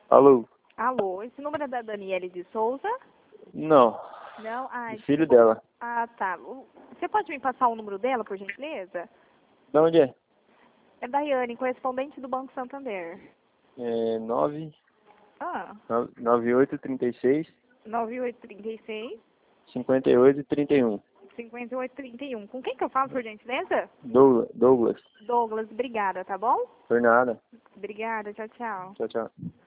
Alô? Alô, esse número é da Daniele de Souza? Não, Não? Ah, filho dela. ah, tá. Você pode me passar o número dela, por gentileza? De onde é? É Daiane, correspondente do Banco Santander. É Ah, 9836 9836 5831. 5831. Com quem que eu falo, por gentileza? Douglas. Douglas, obrigada, tá bom? Por nada. Obrigada, tchau, tchau. Tchau, tchau.